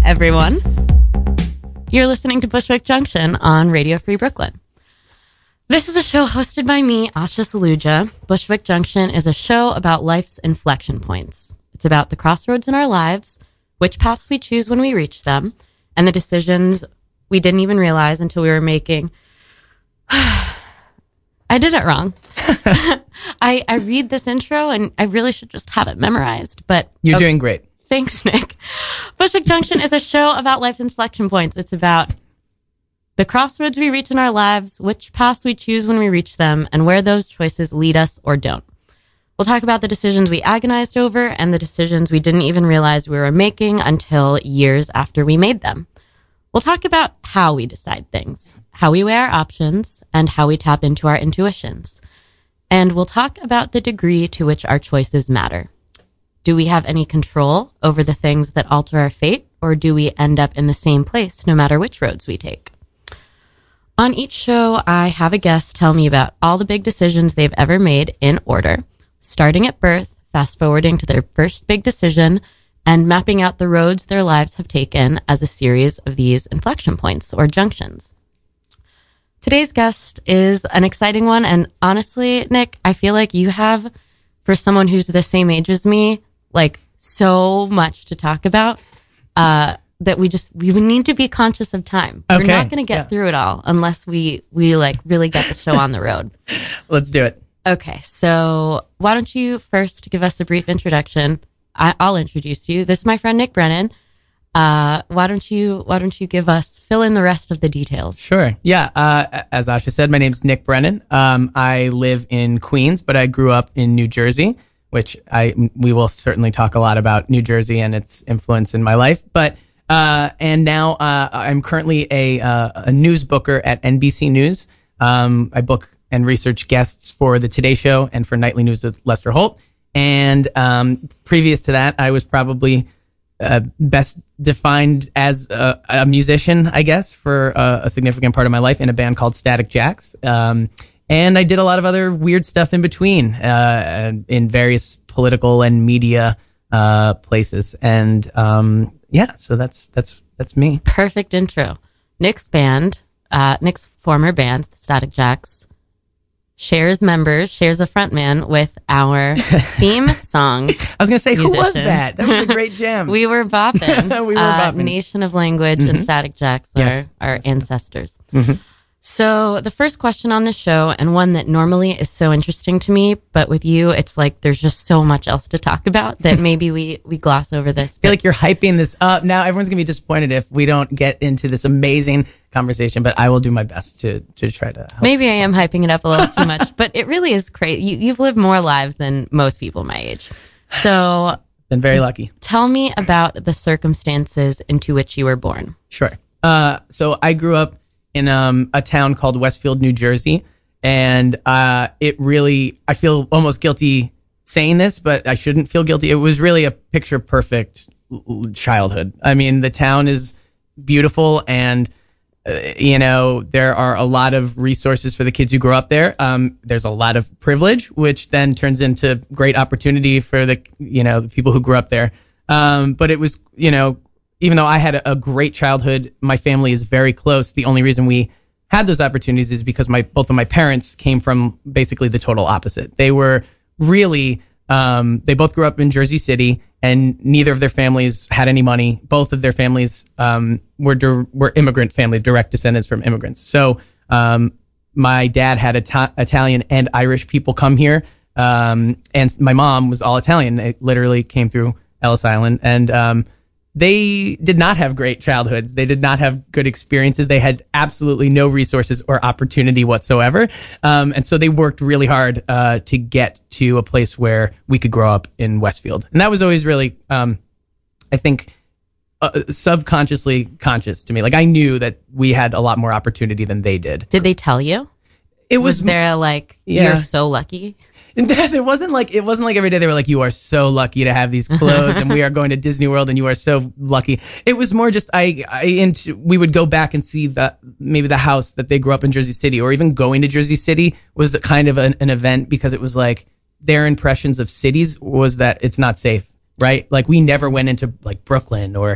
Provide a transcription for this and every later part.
everyone. You're listening to Bushwick Junction on Radio Free Brooklyn. This is a show hosted by me, Asha Saluja. Bushwick Junction is a show about life's inflection points. It's about the crossroads in our lives, which paths we choose when we reach them, and the decisions we didn't even realize until we were making. I did it wrong. I read this intro and I really should just have it memorized, but you're doing great. Thanks, Nick. Bushwick Junction is a show about life's inflection points. It's about the crossroads we reach in our lives, which paths we choose when we reach them, and where those choices lead us or don't. We'll talk about the decisions we agonized over and the decisions we didn't even realize we were making until years after we made them. We'll talk about how we decide things, how we weigh our options, and how we tap into our intuitions. And we'll talk about the degree to which our choices matter. Do we have any control over the things that alter our fate, or do we end up in the same place no matter which roads we take? On each show, I have a guest tell me about all the big decisions they've ever made in order, starting at birth, fast forwarding to their first big decision, and mapping out the roads their lives have taken as a series of these inflection points or junctions. Today's guest is an exciting one, and honestly, Nick, I feel like you have, for someone who's the same age as me, like so much to talk about that we need to be conscious of time. Okay. We're not going to get through it all unless we like really get the show on the road. Let's do it. Okay, so why don't you first give us a brief introduction? I'll introduce you. This is my friend Nick Brennan. Why don't you fill in the rest of the details? Sure. Yeah. As Asha said, my name's Nick Brennan. I live in Queens, but I grew up in New Jersey, which we will certainly talk a lot about New Jersey and its influence in my life. But and now I'm currently a news booker at NBC News. I book and research guests for the Today Show and for Nightly News with Lester Holt. And previous to that, I was probably best defined as a musician, I guess, for a significant part of my life in a band called Static Jacks. And I did a lot of other weird stuff in between in various political and media places. And so that's me. Perfect intro. Nick's band, Nick's former band, the Static Jacks, shares a frontman with our theme song. I was going to say, musicians. Who was that? That was a great jam. We were bopping. Nation of Language and Static Jacks are our ancestors. Mm-hmm. So the first question on the show, and one that normally is so interesting to me, but with you, it's like there's just so much else to talk about that maybe we gloss over this. I feel like you're hyping this up. Now everyone's going to be disappointed if we don't get into this amazing conversation, but I will do my best to try to help. Maybe I am hyping it up a little too much, but it really is crazy. You've lived more lives than most people my age. So been very lucky. Tell me about the circumstances into which you were born. Sure. So I grew up in a town called Westfield, New Jersey. And I feel almost guilty saying this, but I shouldn't feel guilty. It was really a picture perfect childhood. I mean, the town is beautiful and, there are a lot of resources for the kids who grow up there. There's a lot of privilege, which then turns into great opportunity for the people who grew up there. But it was, even though I had a great childhood, my family is very close. The only reason we had those opportunities is because both of my parents came from basically the total opposite. They were really, they both grew up in Jersey City, and neither of their families had any money. Both of their families were immigrant families, direct descendants from immigrants. So my dad had Italian and Irish people come here, and my mom was all Italian. They literally came through Ellis Island, and they did not have great childhoods. They did not have good experiences. They had absolutely no resources or opportunity whatsoever. And so they worked really hard to get to a place where we could grow up in Westfield. And that was always really, I think, subconsciously conscious to me. Like, I knew that we had a lot more opportunity than they did. Did they tell you? Was there you're so lucky? It wasn't like every day they were like, you are so lucky to have these clothes and we are going to Disney World and you are so lucky. It was more just we would go back and see maybe the house that they grew up in Jersey City, or even going to Jersey City was kind of an event, because it was like their impressions of cities was that it's not safe, right? Like, we never went into like Brooklyn or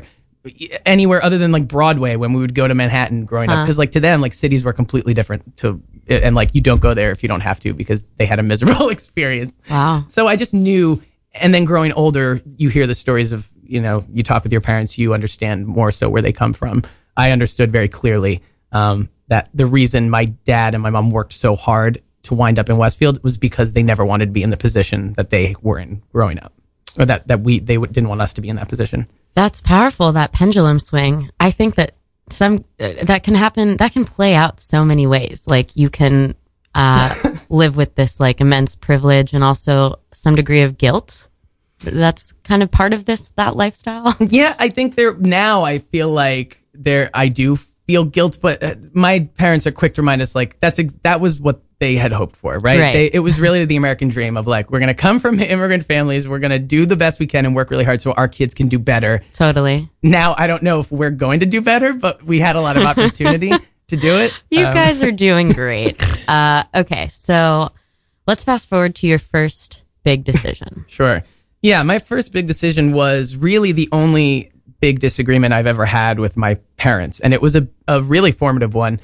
anywhere other than like Broadway when we would go to Manhattan growing up, because like to them, like cities were completely different and like you don't go there if you don't have to because they had a miserable experience. Wow. So I just knew, and then growing older, you hear the stories of, you talk with your parents, you understand more so where they come from. I understood very clearly that the reason my dad and my mom worked so hard to wind up in Westfield was because they never wanted to be in the position that they were in growing up, or they didn't want us to be in that position. That's powerful, that pendulum swing. I think that that can happen, that can play out so many ways. Like you can live with this like immense privilege and also some degree of guilt. That's kind of part of that lifestyle. Yeah, I think now I feel like I do feel guilt, but my parents are quick to remind us like that was what they had hoped for, right? It was really the American dream of like, we're going to come from immigrant families, we're going to do the best we can and work really hard so our kids can do better. Totally. Now, I don't know if we're going to do better, but we had a lot of opportunity to do it. You guys are doing great. Okay, so let's fast forward to your first big decision. Sure. Yeah, my first big decision was really the only big disagreement I've ever had with my parents, and it was a really formative one.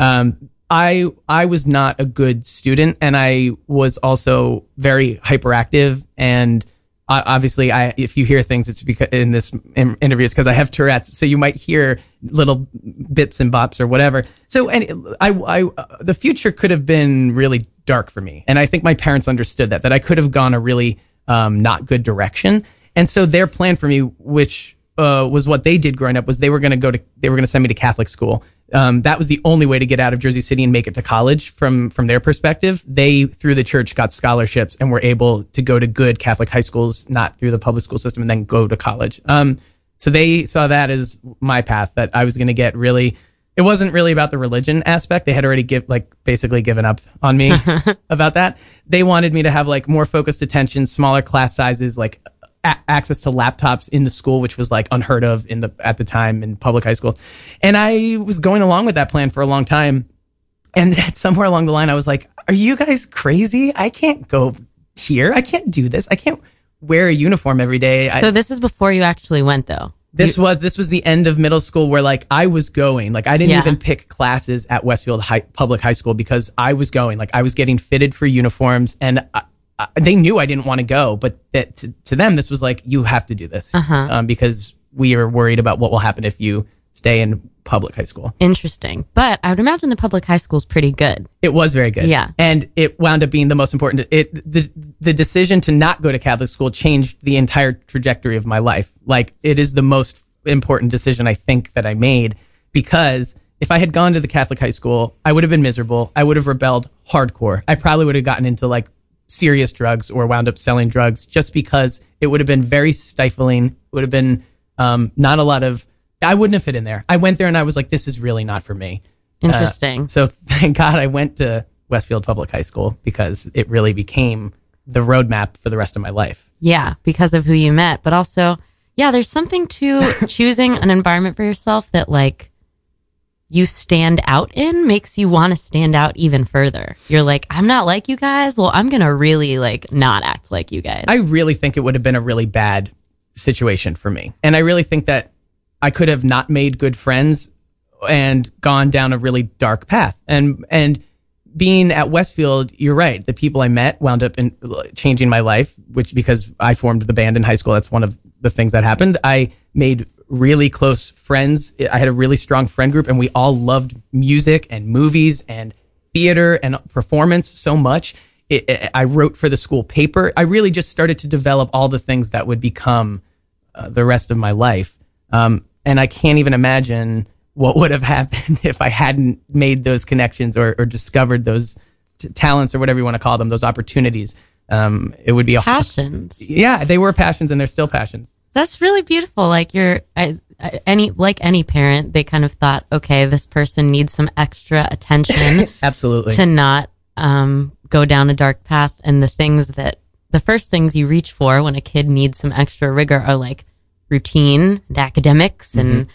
I was not a good student, and I was also very hyperactive. And obviously, if you hear things, it's because in this interview, it's because I have Tourette's. So you might hear little bips and bops or whatever. So, and the future could have been really dark for me, and I think my parents understood that I could have gone a really not good direction. And so their plan for me, which was what they did growing up, was they were going to send me to Catholic school. That was the only way to get out of Jersey City and make it to college from their perspective. They, through the church, got scholarships and were able to go to good Catholic high schools, not through the public school system, and then go to college. So they saw that as my path, that I was going to get really, it wasn't really about the religion aspect. They had already basically given up on me about that. They wanted me to have like more focused attention, smaller class sizes, like access to laptops in the school, which was like unheard of at the time in public high schools. And I was going along with that plan for a long time. And somewhere along the line, I was like, are you guys crazy? I can't go here. I can't do this. I can't wear a uniform every day. So this is before you actually went though. This was the end of middle school where like I was going, like I didn't even pick classes at Westfield Public High School because I was going, like I was getting fitted for uniforms, and they knew I didn't want to go, but to them, this was like, you have to do this because we are worried about what will happen if you stay in public high school. Interesting. But I would imagine the public high school is pretty good. It was very good. Yeah. And it wound up being the most important. The decision to not go to Catholic school changed the entire trajectory of my life. Like, it is the most important decision I think that I made, because if I had gone to the Catholic high school, I would have been miserable. I would have rebelled hardcore. I probably would have gotten into like serious drugs or wound up selling drugs, just because it would have been very stifling. It would have been not a lot of, I wouldn't have fit in there. I went there and I was like, this is really not for me. Interesting. So thank God I went to Westfield Public High School, because it really became the roadmap for the rest of my life. Yeah, because of who you met. But also, yeah, there's something to choosing an environment for yourself that like you stand out in, makes you want to stand out even further. You're like, I'm not like you guys. Well, I'm going to really like not act like you guys. I really think it would have been a really bad situation for me. And I really think that I could have not made good friends and gone down a really dark path. And being at Westfield, you're right. The people I met wound up in changing my life, which, because I formed the band in high school, that's one of the things that happened. I made really close friends. I had a really strong friend group, and we all loved music and movies and theater and performance so much. I wrote for the school paper. I really just started to develop all the things that would become the rest of my life. And I can't even imagine what would have happened if I hadn't made those connections or discovered those talents, or whatever you want to call them, those opportunities. It would be passions. Yeah, they were passions, and they're still passions. That's really beautiful. Like any parent, they kind of thought, okay, this person needs some extra attention. Absolutely. To not go down a dark path. And the first things you reach for when a kid needs some extra rigor are like routine and academics and,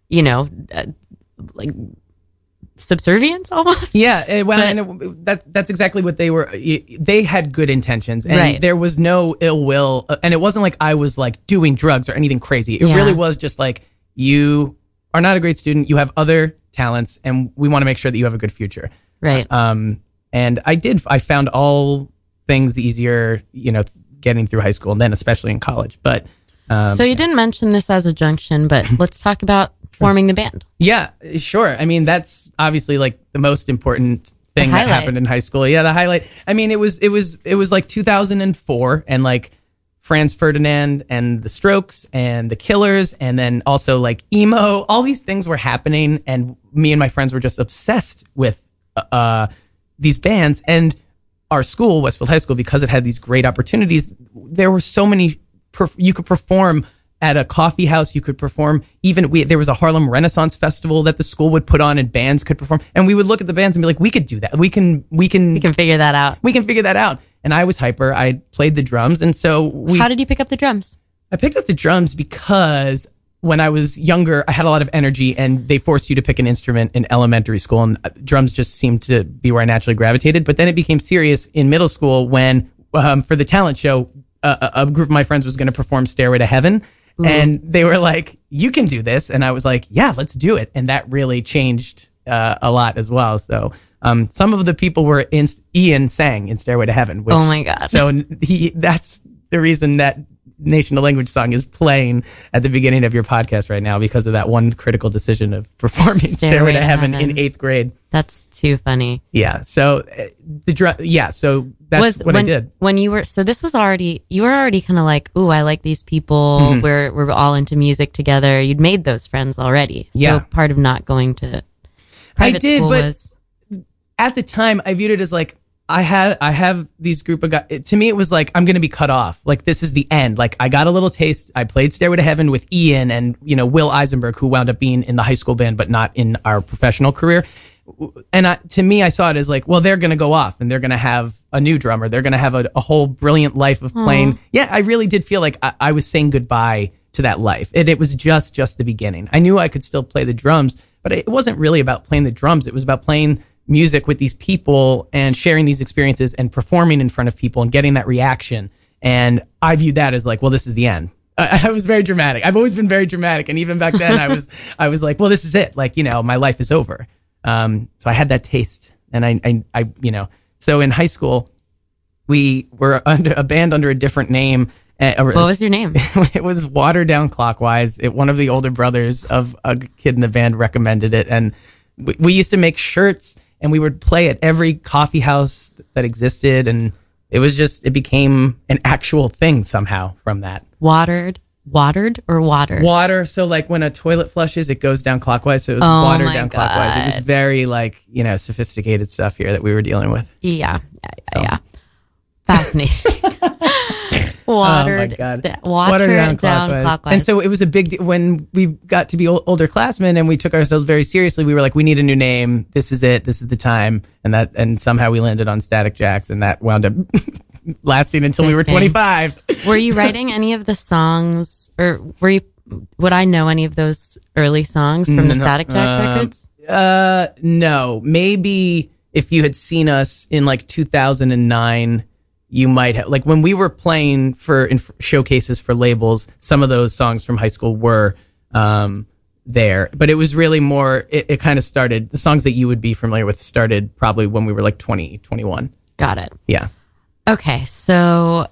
like subservience almost. Yeah. That's exactly what they were. They had good intentions, and there was no ill will. And it wasn't like I was like doing drugs or anything crazy. It really was just like, you are not a great student. You have other talents, and we want to make sure that you have a good future. Right. And I found all things easier, getting through high school and then especially in college. But so you didn't mention this as a junction, but let's talk about forming the band. Yeah, sure. I mean, that's obviously like the most important thing that happened in high school. Yeah, the highlight. I mean, it was like 2004, and like Franz Ferdinand and the Strokes and the Killers, and then also like emo. All these things were happening, and me and my friends were just obsessed with these bands. And our school, Westfield High School, because it had these great opportunities, there were so many. You could perform at a coffee house. You could perform there was a Harlem Renaissance Festival that the school would put on, and bands could perform. And we would look at the bands and be like, we could do that. We can figure that out. We can figure that out. And I was hyper. I played the drums. And so How did you pick up the drums? I picked up the drums because when I was younger, I had a lot of energy, and they forced you to pick an instrument in elementary school, and drums just seemed to be where I naturally gravitated. But then it became serious in middle school when, for the talent show, a group of my friends was going to perform Stairway to Heaven. Ooh. And they were like, you can do this. And I was like, yeah, let's do it. And that really changed a lot as well. So some of the people were Ian sang in Stairway to Heaven. Oh my God. So that's the reason that Nation of Language song is playing at the beginning of your podcast right now, because of that one critical decision of performing Stairway to Heaven in 8th grade. That's too funny. Yeah. So so that's what I did. When you were, so this was already, you were already kind of like, ooh, I like these people. Mm-hmm. We're all into music together. You'd made those friends already. So part of not going to private school was, at the time I viewed it as like, I have these group of guys. To me, it was like, I'm going to be cut off. Like, this is the end. Like, I got a little taste. I played Stairway to Heaven with Ian and, Will Eisenberg, who wound up being in the high school band, but not in our professional career. And to me, I saw it as like, well, they're going to go off and they're going to have a new drummer. They're going to have a whole brilliant life of playing. Aww. Yeah, I really did feel like I was saying goodbye to that life. And it was just the beginning. I knew I could still play the drums, but it wasn't really about playing the drums. It was about playing music with these people and sharing these experiences and performing in front of people and getting that reaction. And I viewed that as like, well, this is the end. I was very dramatic. I've always been very dramatic. And even back then I was like, well, this is it. Like, my life is over. So I had that taste, and I so in high school we were under a band under a different name. What was your name? It was Water Down Clockwise. One of the older brothers of a kid in the band recommended it. And we used to make shirts, and we would play at every coffee house that existed. And it became an actual thing somehow from that. Watered or water? Water. So like when a toilet flushes, it goes down clockwise. So it was water down clockwise. It was very like, sophisticated stuff here that we were dealing with. Yeah. Fascinating. Watered down clockwise. And so it was a big deal when we got to be older classmen, and we took ourselves very seriously. We were like, we need a new name. This is it. This is the time. And somehow we landed on Static Jacks, and that wound up lasting until we were 25. Were you writing any of the songs, or would I know any of those early songs from the Static Jacks records? No. Maybe if you had seen us in like 2009, you might have, like when we were playing in showcases for labels, some of those songs from high school were there, but it was really more, it kind of started, the songs that you would be familiar with started probably when we were like 20, 21. Got it. Yeah. Okay, so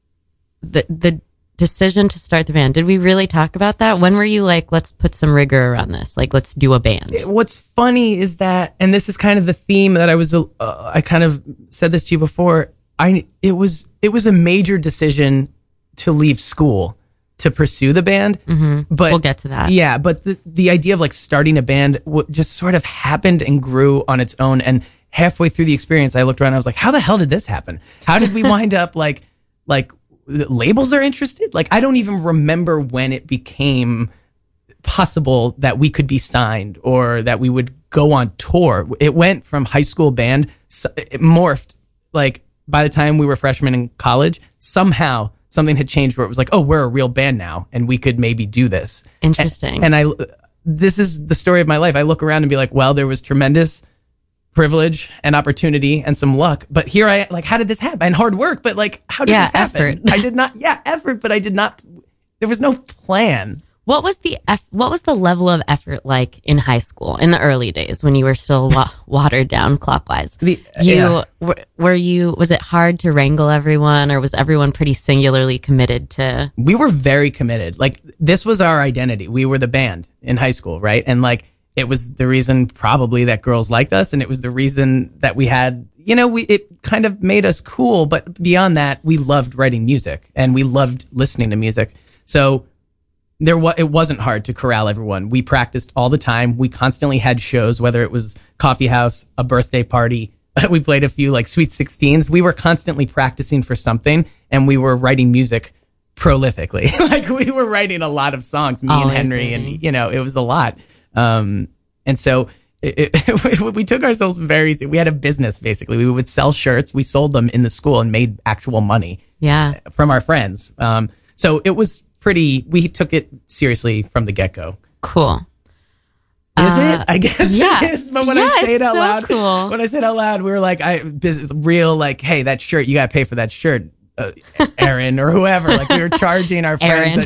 the decision to start the band, did we really talk about that? When were you like, let's put some rigor around this, like let's do a band? What's funny is that, and this is kind of the theme that I kind of said this to you before, it was a major decision to leave school to pursue the band. Mm-hmm. But we'll get to that. Yeah, but the idea of like starting a band just sort of happened and grew on its own. And halfway through the experience, I looked around and I was like, how the hell did this happen? How did we wind up like labels are interested? Like, I don't even remember when it became possible that we could be signed or that we would go on tour. It went from high school band, it morphed. Like by the time we were freshmen in college, somehow something had changed where it was like, oh, we're a real band now and we could maybe do this. Interesting. And this is the story of my life. I look around and be like, well, there was tremendous privilege and opportunity and some luck, but here how did this happen? And hard work, but like, how did this happen? Effort. Effort, but I did not, there was no plan. What was the level of effort like in high school in the early days when you were still watered down clockwise? Was it hard to wrangle everyone, or was everyone pretty singularly committed to? We were very committed. Like, this was our identity. We were the band in high school, right? And like, it was the reason probably that girls liked us, and it was the reason that we had, it kind of made us cool. But beyond that, we loved writing music and we loved listening to music. So it wasn't hard to corral everyone. We practiced all the time. We constantly had shows, whether it was coffee house, a birthday party. We played a few like Sweet 16s. We were constantly practicing for something, and we were writing music prolifically. Like, we were writing a lot of songs, me and Henry, and it was a lot. And so we took ourselves very seriously. We had a business, basically. We would sell shirts. We sold them in the school and made actual money from our friends. So it was we took it seriously from the get-go. Cool. Is it? I guess it is. But when I say it out loud, cool. When I said it out loud, we were like, hey, that shirt, you got to pay for that shirt. Aaron or whoever, like, we were charging our friends.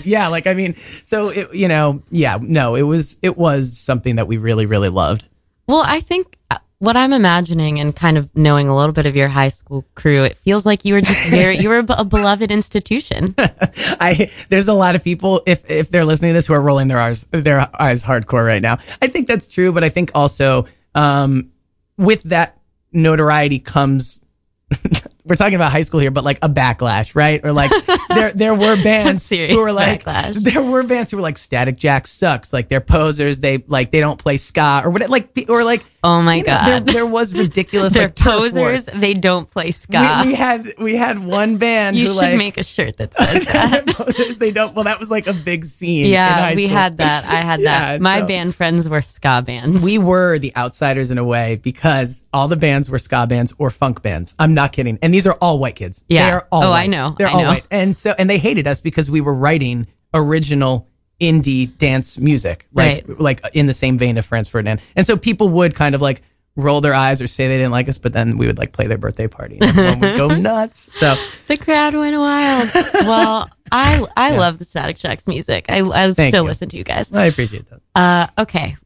It was something that we really, really loved. Well, I think what I'm imagining, and kind of knowing a little bit of your high school crew, it feels like you were just you were a beloved institution. There's a lot of people, if they're listening to this, who are rolling their eyes hardcore right now. I think that's true, but I think also with that notoriety comes we're talking about high school here, but like a backlash, right? Or like there were bands who were like, there were bands who were like, Static Jack sucks. Like, they're posers. They don't play ska or whatever. Oh my God. There was ridiculous. They're posers. They don't play ska. We had one band you who should make a shirt that says that. Posers, they don't. Well, that was like a big scene. Yeah, in high we school. had that. I had that. My band friends were ska bands. We were the outsiders in a way, because all the bands were ska bands or funk bands. I'm not kidding. And these are all white kids. Yeah. They are all white. I know. They're all white. And they hated us because we were writing original indie dance music, like in the same vein of Franz Ferdinand. And so people would kind of like roll their eyes or say they didn't like us, but then we would like play their birthday party and everyone would go nuts. So the crowd went wild. Well, I love the Static Shack's music. I still listen to you guys. I appreciate that. Okay.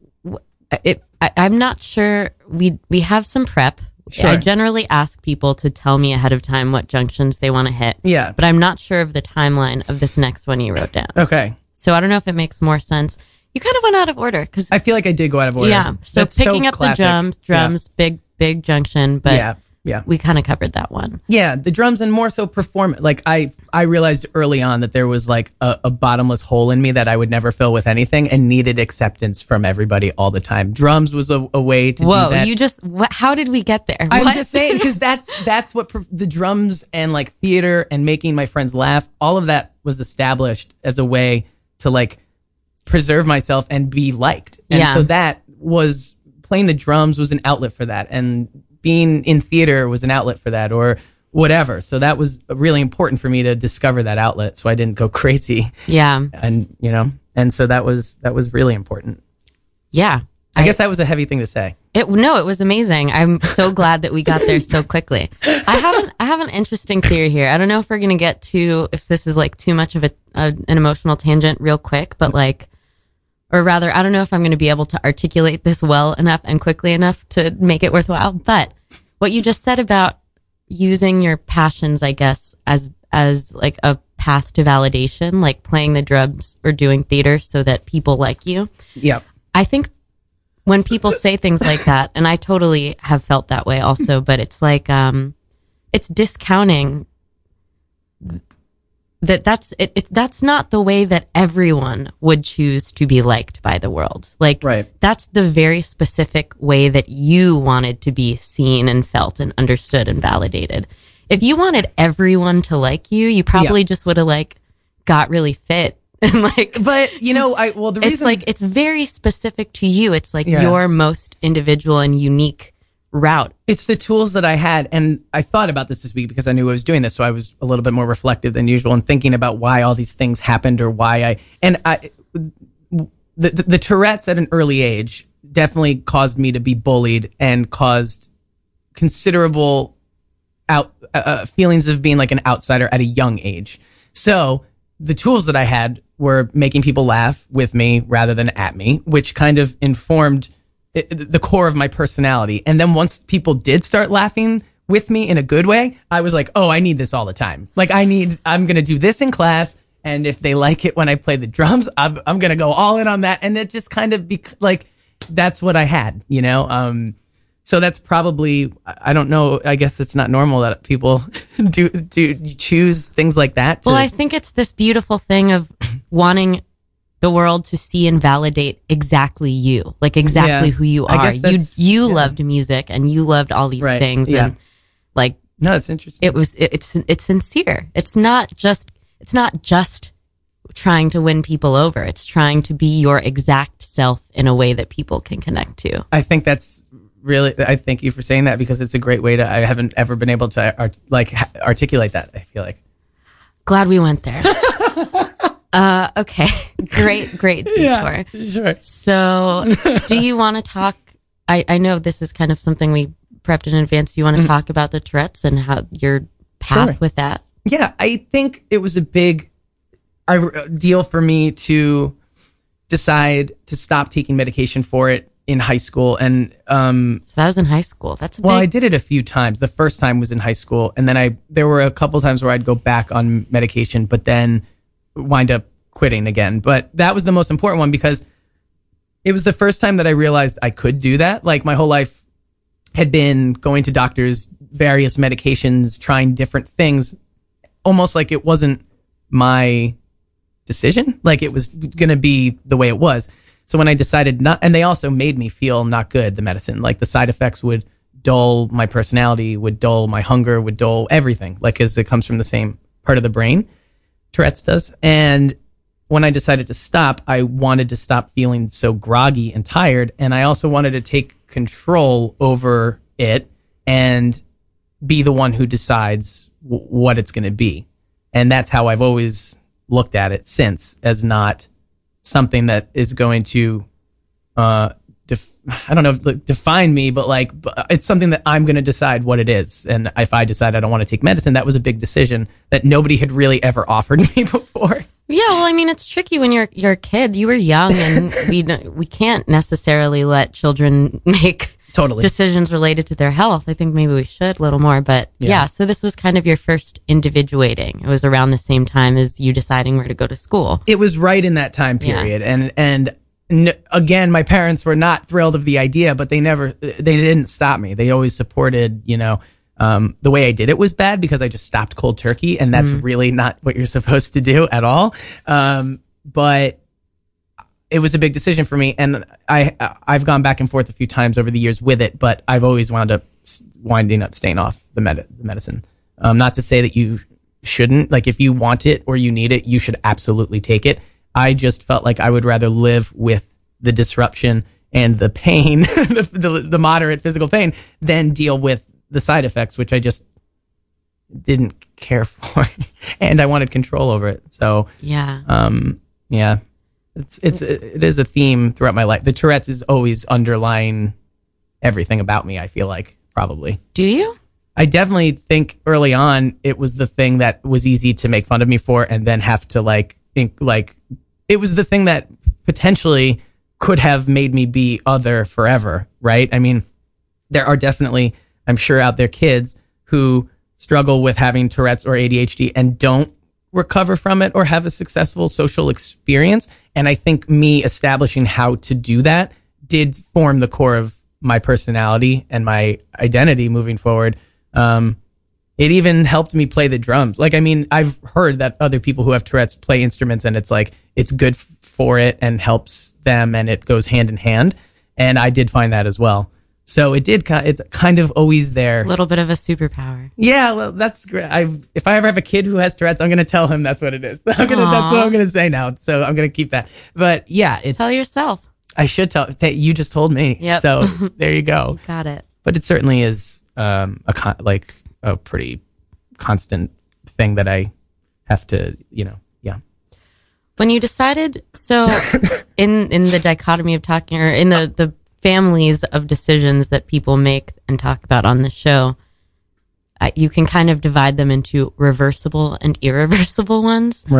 I'm not sure. We have some prep. Sure. I generally ask people to tell me ahead of time what junctions they want to hit. Yeah. But I'm not sure of the timeline of this next one you wrote down. Okay. So I don't know if it makes more sense. You kind of went out of order, because I feel like I did go out of order. Yeah. So that's picking so up classic. the drums, big junction, but yeah, we kind of covered that one. Yeah, the drums, and more so performance. Like, I realized early on that there was like a bottomless hole in me that I would never fill with anything, and needed acceptance from everybody all the time. Drums was a way to do that. How did we get there? I'm just saying, because that's what the drums and like theater and making my friends laugh, all of that was established as a way to like preserve myself and be liked. And so that was, playing the drums was an outlet for that, and being in theater was an outlet for that, or whatever. So that was really important for me to discover that outlet, so I didn't go crazy. Yeah. And and so that was really important. Yeah. I guess that was a heavy thing to say. It was amazing. I'm so glad that we got there so quickly. I have an interesting theory here. I don't know if we're going to get to, if this is like too much of an emotional tangent real quick, but like, or rather, I don't know if I'm going to be able to articulate this well enough and quickly enough to make it worthwhile. But what you just said about using your passions, I guess, as like a path to validation, like playing the drums or doing theater so that people like you. Yeah. I think when people say things like that, and I totally have felt that way also, but it's like, it's discounting that's not the way that everyone would choose to be liked by the world. Like, that's the very specific way that you wanted to be seen and felt and understood and validated. If you wanted everyone to like you, you probably just would have like got really fit and like, but the reason, it's like, it's very specific to you. It's like your most individual and unique route. It's the tools that I had, and I thought about this week because I knew I was doing this, so I was a little bit more reflective than usual and thinking about why all these things happened, or why the Tourette's at an early age definitely caused me to be bullied and caused considerable feelings of being like an outsider at a young age. So the tools that I had were making people laugh with me rather than at me, which kind of informed the core of my personality. And then once people did start laughing with me in a good way, I was like, oh, I need this all the time. Like I'm going to do this in class. And if they like it when I play the drums, I'm going to go all in on that. And it just kind of that's what I had, you know? So that's probably, I don't know. I guess it's not normal that people do choose things like that. Well, I think it's this beautiful thing of wanting the world to see and validate exactly you, like exactly who you are. You loved music and you loved all these things. Yeah. And like, no, that's interesting. It's sincere. It's not just trying to win people over. It's trying to be your exact self in a way that people can connect to. I think that's really, I thank you for saying that, because it's a great way I haven't ever been able to articulate that, I feel like. Glad we went there. Okay. Great detour. Yeah, sure. So do you want to talk, I know this is kind of something we prepped in advance. Do you want to talk about the Tourette's and how your path with that? Yeah, I think it was a big deal for me to decide to stop taking medication for it in high school. And so that was in high school. I did it a few times. The first time was in high school, and then there were a couple times where I'd go back on medication, but then wind up quitting again. But that was the most important one, because it was the first time that I realized I could do that. Like, my whole life had been going to doctors, various medications, trying different things, almost like it wasn't my decision. Like, it was going to be the way it was. So when I decided not, and they also made me feel not good, the medicine, like the side effects would dull my personality, would dull my hunger, would dull everything, like, as it comes from the same part of the brain, Tourette's does. And when I decided to stop, I wanted to stop feeling so groggy and tired. And I also wanted to take control over it and be the one who decides what it's going to be. And that's how I've always looked at it since, as not something that is going to, I don't know, define me, but it's something that I'm going to decide what it is. And if I decide I don't want to take medicine, that was a big decision that nobody had really ever offered me before. Yeah, well, I mean, it's tricky when you're a kid. You were young, and we can't necessarily let children make decisions related to their health. I think maybe we should a little more, but yeah. So this was kind of your first individuating. It was around the same time as you deciding where to go to school. It was right in that time period, and again, my parents were not thrilled of the idea, but they didn't stop me. They always supported, the way I did it was bad because I just stopped cold turkey, and that's really not what you're supposed to do at all. But it was a big decision for me, and I've gone back and forth a few times over the years with it, but I've always winding up staying off the medicine. Not to say that you shouldn't, like, if you want it or you need it, you should absolutely take it. I just felt like I would rather live with the disruption and the pain, the moderate physical pain, than deal with the side effects, which I just didn't care for, and I wanted control over it. So yeah. It is a theme throughout my life. The Tourette's is always underlying everything about me, I feel like, probably. Do you? I definitely think early on it was the thing that was easy to make fun of me for, and then have to it was the thing that potentially could have made me be other forever, right? I mean, there are definitely, I'm sure, out there kids who struggle with having Tourette's or ADHD and don't recover from it or have a successful social experience. And I think me establishing how to do that did form the core of my personality and my identity moving forward. It even helped me play the drums. Like, I mean, I've heard that other people who have Tourette's play instruments, and it's like, it's good for it and helps them, and it goes hand in hand. And I did find that as well. So it's kind of always there. A little bit of a superpower. Yeah, well, that's great. If I ever have a kid who has Tourette's, I'm going to tell him that's what it is. That's what I'm going to say now. So I'm going to keep that. But yeah, tell yourself. I should tell. You just told me. Yep. So there you go. Got it. But it certainly is a pretty constant thing that I have to, yeah. When you decided, so in the dichotomy of talking, or in the families of decisions that people make and talk about on the show, you can kind of divide them into reversible and irreversible ones. Right.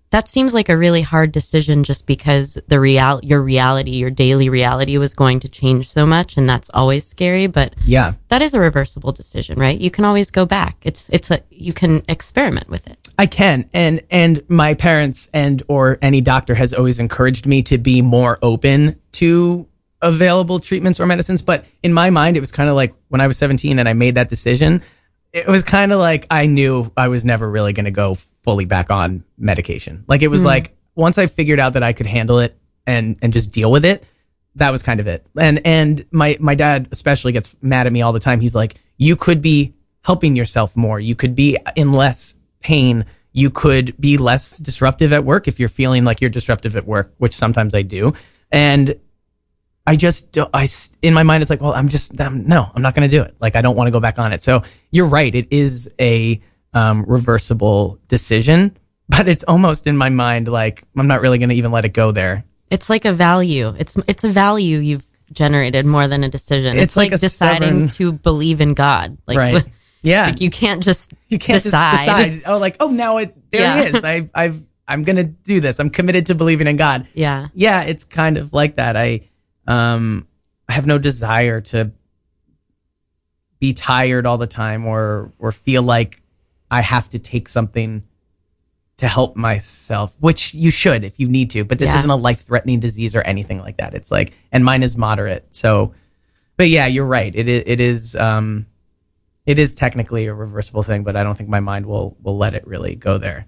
that seems like a really hard decision just because your reality, your daily reality was going to change so much, and that's always scary. But Yeah. that is a reversible decision, right? You can always go back. You can experiment with it. I can. And my parents or any doctor has always encouraged me to be more open to available treatments or medicines. But in my mind, it was kind of like when I was 17 and I made that decision, it was kind of like I knew I was never really going to go fully back on medication. Like it was like once I figured out that I could handle it and just deal with it, that was kind of it. And my dad especially gets mad at me all the time. He's like, you could be helping yourself more. You could be in less pain. You could be less disruptive at work if you're feeling like you're disruptive at work, which sometimes I do. And I just, in my mind, it's like, well, I'm not going to do it. Like, I don't want to go back on it. So you're right. It is a reversible decision, but it's almost in my mind, like, I'm not really going to even let it go there. It's like a value. It's a value you've generated more than a decision. It's like deciding to believe in God. Like, right. Yeah. Like you can't just decide. Now it is. I'm going to do this. I'm committed to believing in God. Yeah. Yeah. It's kind of like that. I have no desire to be tired all the time or feel like I have to take something to help myself, which you should if you need to, but this isn't a life-threatening disease or anything like that. It's like, and mine is moderate. So, but yeah, you're right. It is technically a reversible thing, but I don't think my mind will let it really go there.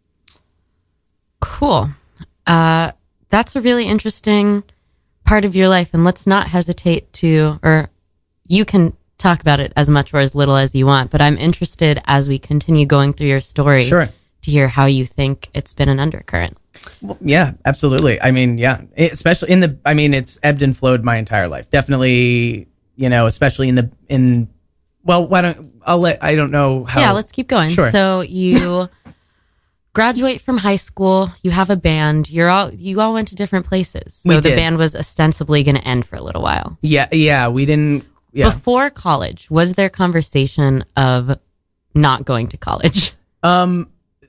Cool. That's a really interesting part of your life, and let's not hesitate to, or you can talk about it as much or as little as you want, but I'm interested as we continue going through your story Sure. to hear how you think it's been an undercurrent. Well, yeah, absolutely. I mean, yeah, especially it's ebbed and flowed my entire life. Definitely, especially I don't know how. Yeah, let's keep going. Sure. So you graduate from high school, you have a band, you all went to different places. So the band was ostensibly going to end for a little while. Yeah, we didn't. Yeah. Before college, was there conversation of not going to college? The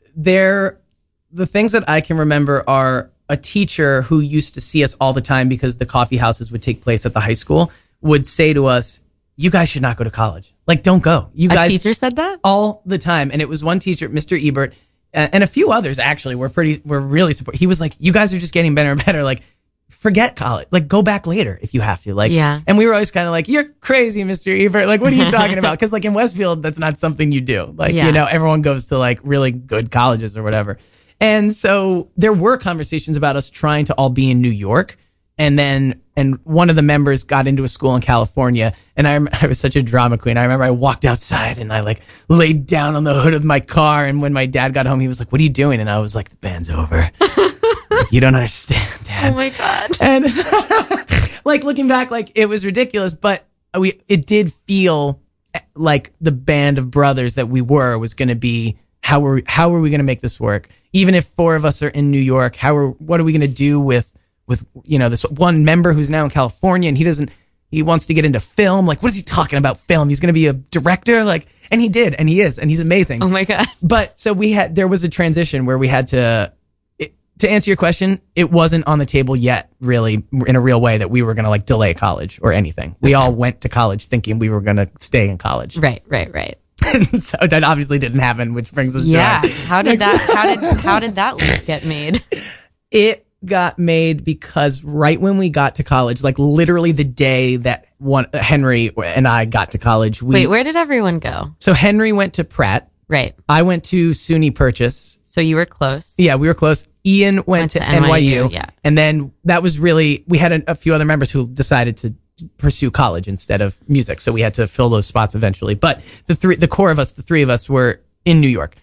things that I can remember are a teacher who used to see us all the time because the coffee houses would take place at the high school would say to us, you guys should not go to college. Like, don't go. You guys. A teacher said that? All the time. And it was one teacher, Mr. Ebert, and a few others actually were really supportive. He was like, you guys are just getting better and better. Like, forget college. Like, go back later if you have to. Like, yeah. And we were always kind of like, you're crazy, Mr. Ebert. Like, what are you talking about? Because like in Westfield, that's not something you do. Like, everyone goes to like really good colleges or whatever. And so there were conversations about us trying to all be in New York. And one of the members got into a school in California, and I was such a drama queen. I remember I walked outside and I like laid down on the hood of my car. And when my dad got home, he was like, "What are you doing?" And I was like, "The band's over." Like, you don't understand, Dad. Oh my God. And like looking back, like it was ridiculous, but it did feel like the band of brothers that we was going to be. How are we going to make this work? Even if four of us are in New York, what are we going to do with this one member who's now in California, and he wants to get into film. Like, what is he talking about film? He's going to be a director. Like, and he did, and he is, and he's amazing. Oh my God. But so there was a transition where we had to answer your question. It wasn't on the table yet, really, in a real way that we were going to like delay college or anything. We all went to college thinking we were going to stay in college. Right. And so that obviously didn't happen, which brings us to how did that leap get made? It got made because right when we got to college, like literally the day that Henry and I got to college. Wait, where did everyone go? So Henry went to Pratt. Right. I went to SUNY Purchase. So you were close. Yeah, we were close. Ian went to NYU. Yeah. And then that was really, we had a few other members who decided to pursue college instead of music. So we had to fill those spots eventually. But the core of us, the three of us were in New York.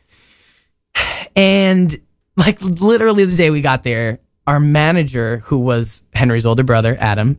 And like literally the day we got there, our manager, who was Henry's older brother, Adam,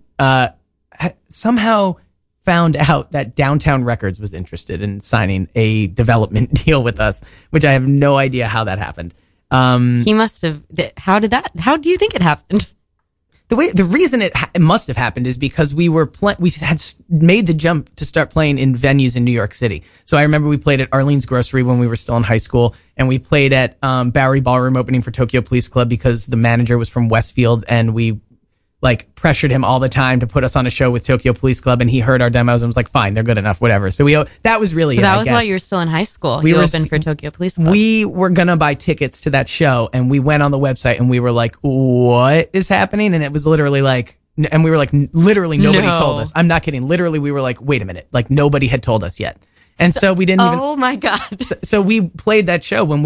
somehow found out that Downtown Records was interested in signing a development deal with us, which I have no idea how that happened. He must have. How do you think it happened? the reason it must have happened is because we had made the jump to start playing in venues in New York City. So I remember we played at Arlene's Grocery when we were still in high school, and we played at Bowery Ballroom opening for Tokyo Police Club because the manager was from Westfield, and we like pressured him all the time to put us on a show with Tokyo Police Club, and he heard our demos and was like, fine, they're good enough, whatever. So that was really that was while you were still in high school. You opened for Tokyo Police Club. We were going to buy tickets to that show, and we went on the website and we were like, what is happening? And it was literally like, and we were like, literally nobody told us. I'm not kidding. Literally, we were like, wait a minute. Like nobody had told us yet. And so we didn't even. Oh my God. So we played that show when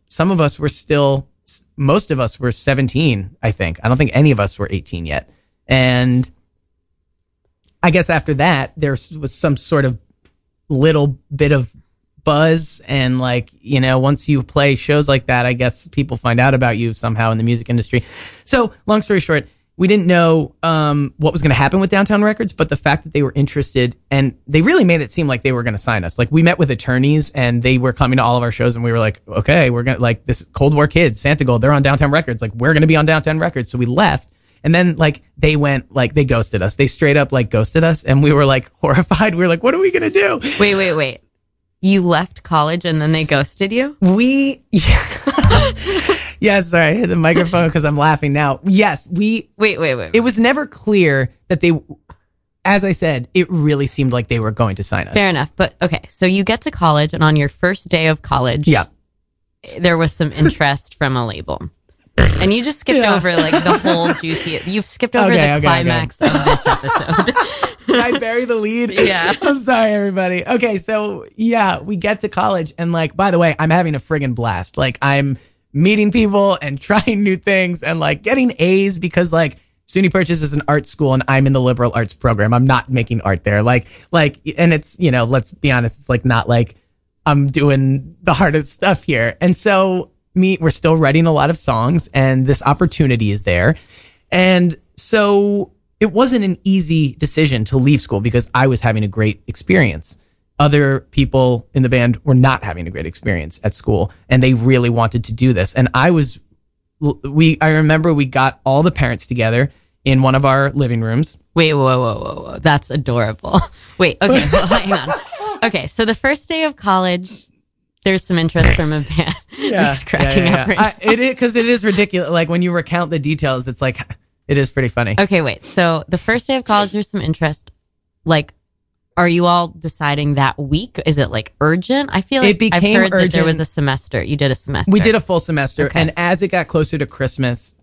most of us were 17, I think. I don't think any of us were 18 yet. And I guess after that, there was some sort of little bit of buzz. And like, once you play shows like that, I guess people find out about you somehow in the music industry. So long story short, we didn't know what was going to happen with Downtown Records, but the fact that they were interested, and they really made it seem like they were going to sign us. Like we met with attorneys and they were coming to all of our shows, and we were like, okay, we're going to, like, this Cold War Kids, Santa Gold, they're on Downtown Records. Like we're going to be on Downtown Records. So we left. And then like they ghosted us. They straight up like ghosted us, and we were like horrified. We were like, what are we going to do? Wait. You left college and then they ghosted you? Yeah, sorry, I hit the microphone because I'm laughing now. Yes, Wait. It was never clear that they, as I said, it really seemed like they were going to sign us. Fair enough. But okay, so you get to college, and on your first day of college, there was some interest from a label. And you just skipped over like the whole juicy. You've skipped over the climax of this episode. Did I bury the lead? Yeah. I'm sorry, everybody. Okay, so we get to college, and like, by the way, I'm having a friggin' blast. Like, I'm meeting people and trying new things and like getting A's because like SUNY Purchase is an art school and I'm in the liberal arts program. I'm not making art there. Like, and it's, let's be honest, it's like not like I'm doing the hardest stuff here. And so we're still writing a lot of songs, and this opportunity is there. And so it wasn't an easy decision to leave school because I was having a great experience. Other people in the band were not having a great experience at school, and they really wanted to do this. And I remember we got all the parents together in one of our living rooms. Wait, whoa. That's adorable. Wait, okay, well, hang on. Okay, so the first day of college, there's some interest from a band. He's cracking up right now. Because it is ridiculous. Like when you recount the details, it's like, it is pretty funny. Okay, wait. So the first day of college, there's some interest. Like, are you all deciding that week? Is it like urgent? I feel like I've heard that there was a semester. You did a semester. We did a full semester. Okay. And as it got closer to Christmas,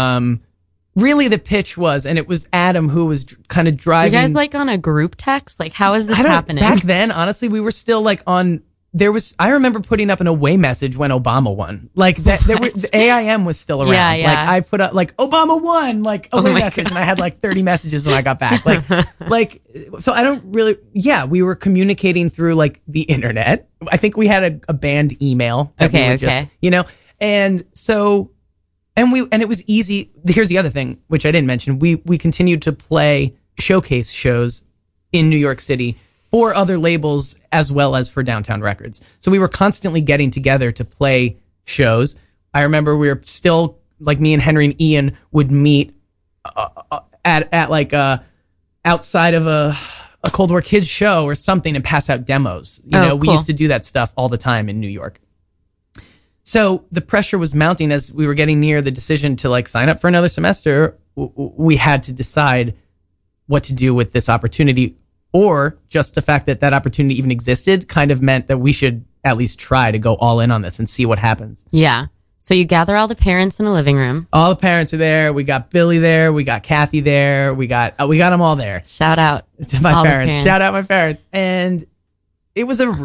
really the pitch was, and it was Adam who was kind of driving. You guys like on a group text? Like, how is this happening? Back then, honestly, we were still like on. I remember putting up an away message when Obama won. Like that, the AIM was still around. Yeah. Like I put up like Obama won, like away message, God. And I had like 30 messages when I got back. Like, so I don't really. Yeah, we were communicating through like the internet. I think we had a band email. Okay. And so, and it was easy. Here's the other thing, which I didn't mention. We continued to play showcase shows in New York City for other labels as well as for Downtown Records. So we were constantly getting together to play shows. I remember we were still, like me and Henry and Ian would meet at like outside of a Cold War Kids show or something and pass out demos. Cool. We used to do that stuff all the time in New York. So the pressure was mounting as we were getting near the decision to like sign up for another semester. We had to decide what to do with this opportunity. Or just the fact that opportunity even existed kind of meant that we should at least try to go all in on this and see what happens. Yeah. So you gather all the parents in a living room. All the parents are there. We got Billy there. We got Kathy there. We got them all there. Shout out to my parents. Shout out my parents. And it was there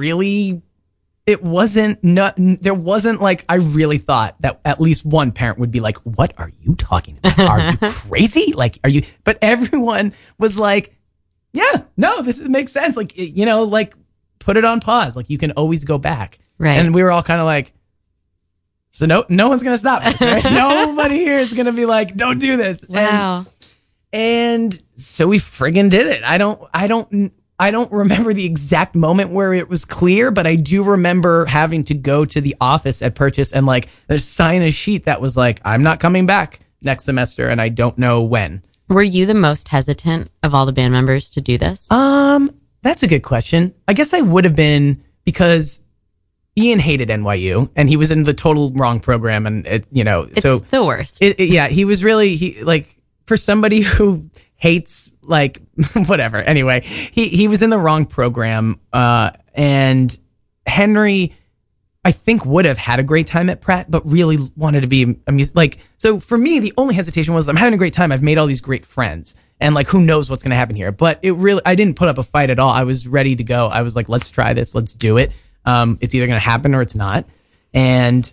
wasn't like, I really thought that at least one parent would be like, what are you talking about? Are you crazy? Like, but everyone was like, yeah, no, makes sense. Like, like put it on pause. Like you can always go back. Right. And we were all kind of like, so no one's going to stop us, right? Nobody here is going to be like, don't do this. Wow. And so we friggin' did it. I don't remember the exact moment where it was clear, but I do remember having to go to the office at Purchase and like sign a sheet that was like, I'm not coming back. next semester, and I don't know when. Were you the most hesitant of all the band members to do this? That's a good question. I guess I would have been, because Ian hated NYU and he was in the total wrong program, and it's the worst. He was really, for somebody who hates whatever. Anyway, he was in the wrong program, and Henry, I think, would have had a great time at Pratt, but really wanted to be a music. So for me, the only hesitation was, I'm having a great time. I've made all these great friends, and who knows what's going to happen here. But I didn't put up a fight at all. I was ready to go. I was like, let's try this. Let's do it. It's either going to happen or it's not. And,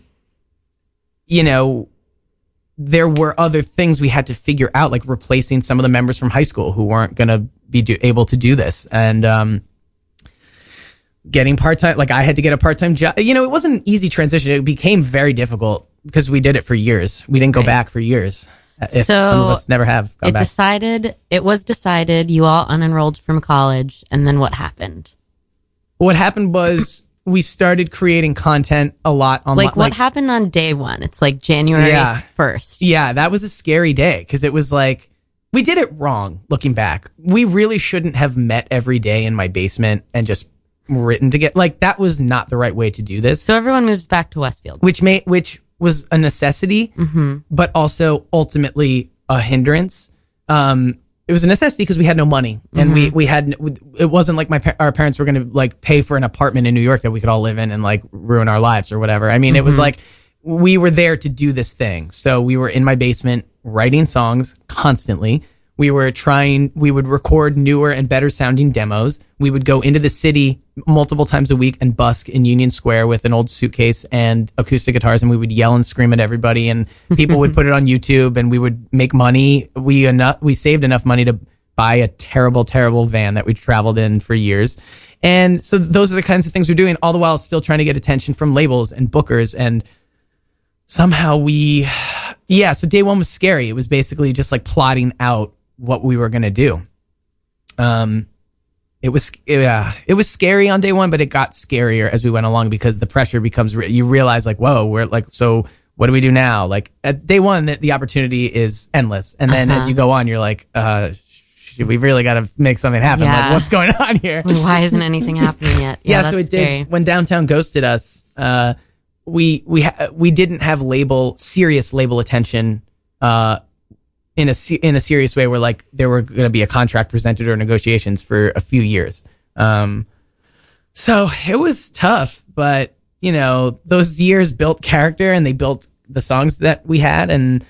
there were other things we had to figure out, like replacing some of the members from high school who weren't going to be able to do this. And, getting part-time, I had to get a part-time job. It wasn't an easy transition. It became very difficult because we did it for years. We didn't go back for years. If so some of us never have gone back. It was decided you all unenrolled from college, and then what happened? What happened was we started creating content a lot online. What happened on day one? It's January 1st. Yeah, that was a scary day because it was we did it wrong looking back. We really shouldn't have met every day in my basement and just written together. That was not the right way to do this. So everyone moves back to Westfield. Which was a necessity, but also ultimately a hindrance. It was a necessity because we had no money, and we had. It wasn't like our parents were going to pay for an apartment in New York that we could all live in and ruin our lives or whatever. I mean, it was we were there to do this thing. So we were in my basement writing songs constantly. We would record newer and better sounding demos. We would go into the city multiple times a week and busk in Union Square with an old suitcase and acoustic guitars, and we would yell and scream at everybody, and people would put it on YouTube, and we would make money. We saved enough money to buy a terrible, terrible van that we traveled in for years. And so those are the kinds of things we're doing, all the while still trying to get attention from labels and bookers. And somehow so day one was scary. It was basically just plotting out what we were going to do. It was scary on day one, but it got scarier as we went along because the pressure becomes, you realize whoa, we're so what do we do now? At day one, the opportunity is endless. And then as you go on, you're we've really got to make something happen. Yeah. What's going on here? Why isn't anything happening yet? Yeah, so it scary. Did. When Downtown ghosted us, we didn't have serious label attention, in a serious way where there were going to be a contract presented or negotiations for a few years. So it was tough, but those years built character and they built the songs that we had. And,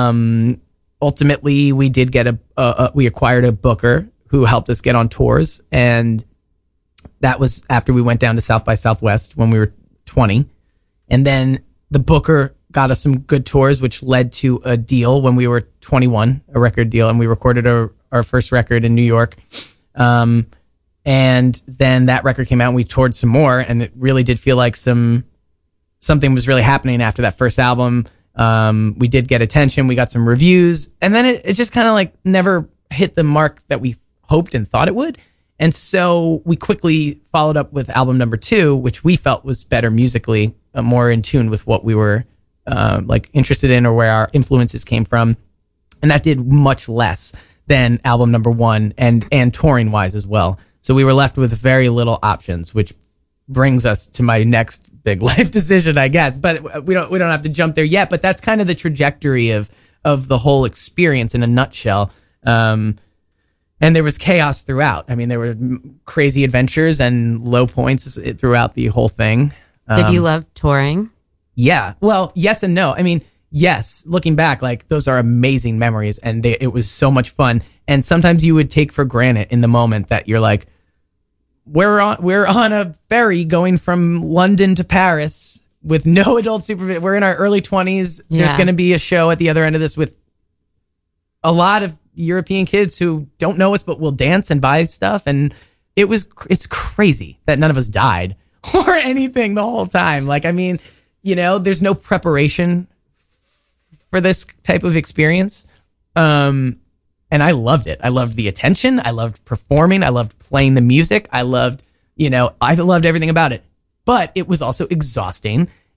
ultimately we did get we acquired a booker who helped us get on tours. And that was after we went down to South by Southwest when we were 20. And then the booker got us some good tours, which led to a deal when we were 21, a record deal, and we recorded our first record in New York. And then that record came out and we toured some more, and it really did feel like something was really happening after that first album. We did get attention, we got some reviews, and then it just kind of never hit the mark that we hoped and thought it would. And so we quickly followed up with album number 2, which we felt was better musically, more in tune with what we were interested in or where our influences came from. And that did much less than album number 1 and touring wise as well. So we were left with very little options, which brings us to my next big life decision, I guess. But we don't have to jump there yet, but that's kind of the trajectory of the whole experience in a nutshell. And there was chaos throughout. I mean, there were crazy adventures and low points throughout the whole thing. Did you love touring? Yeah. Well, yes and no. I mean, yes, looking back, those are amazing memories, and it was so much fun. And sometimes you would take for granted in the moment that you're we're on a ferry going from London to Paris with no adult supervision. We're in our early 20s. Yeah. There's going to be a show at the other end of this with a lot of European kids who don't know us but will dance and buy stuff. And it's crazy that none of us died or anything the whole time. There's no preparation for this type of experience. And I loved it. I loved the attention. I loved performing. I loved playing the music. I loved everything about it. But it was also exhausting.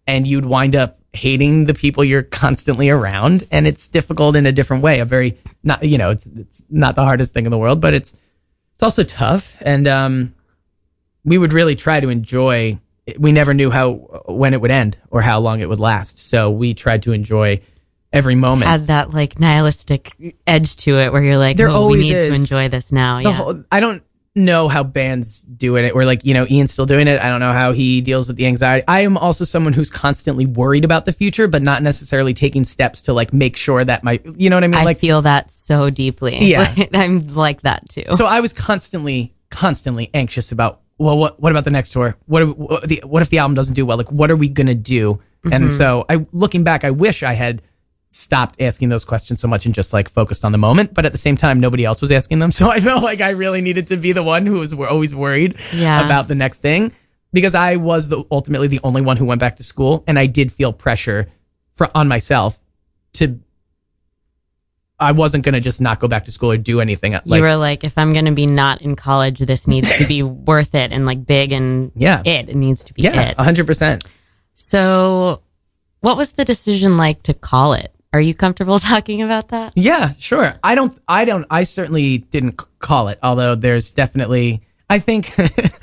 and you'd wind up hating the people you're constantly around. And it's difficult in a different way. It's not the hardest thing in the world, but it's also tough. And we would really try to enjoy. We never knew when it would end or how long it would last. So we tried to enjoy every moment. Had that like nihilistic edge to it where you're like, we need to enjoy this now. I don't know how bands do it. Or like, Ian's still doing it. I don't know how he deals with the anxiety. I am also someone who's constantly worried about the future, but not necessarily taking steps to like make sure that you know what I mean? I feel that so deeply. Yeah. I'm like that too. So I was constantly anxious about, well, what about the next tour? What if the album doesn't do well? Like, what are we going to do? Mm-hmm. And so looking back, I wish I had stopped asking those questions so much and just like focused on the moment. But at the same time, nobody else was asking them. So I felt like I really needed to be the one who was always worried about the next thing, because I was ultimately the only one who went back to school. And I did feel pressure on myself I wasn't going to just not go back to school or do anything. You were like, if I'm going to be not in college, this needs to be worth it and like big and it needs to be it. 100%. So what was the decision like to call it? Are you comfortable talking about that? Yeah, sure. I certainly didn't call it, although there's definitely, I think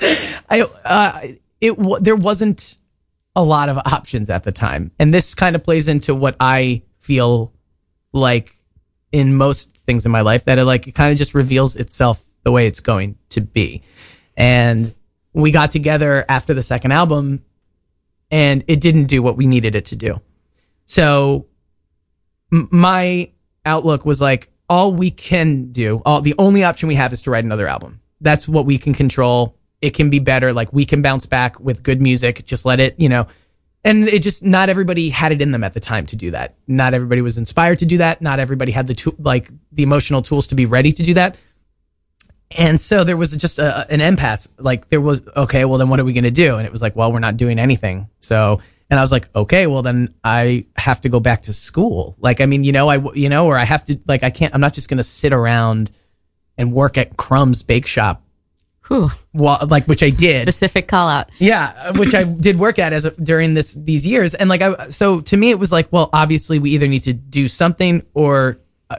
there wasn't a lot of options at the time. And this kind of plays into what I feel like in most things in my life, that it kind of just reveals itself the way it's going to be. And we got together after the second album and it didn't do what we needed it to do. So my outlook was like, all we can do, the only option we have is to write another album. That's what we can control. It can be better. Like, we can bounce back with good music. Just let it, and it just, not everybody had it in them at the time to do that. Not everybody was inspired to do that. Not everybody had the emotional tools to be ready to do that. And so there was just an impasse. Like, there was, okay, well then what are we going to do? And it was like, well, we're not doing anything. So, and I was like, okay, well then I have to go back to school. Like, I mean, or I have to, like, I'm not just going to sit around and work at Crumb's Bake Shop. Whew. Well, which I did. Specific call out. Yeah, which I did work at during these years. And so to me, it was like, well, obviously we either need to do something or,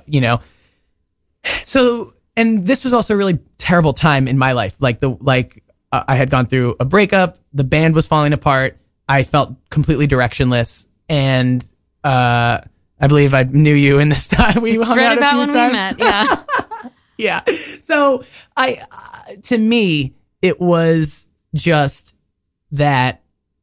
So, and this was also a really terrible time in my life. I had gone through a breakup. The band was falling apart. I felt completely directionless. And I believe I knew you in this time. We hung out a few times. We met, yeah. Yeah. So to me, it was just that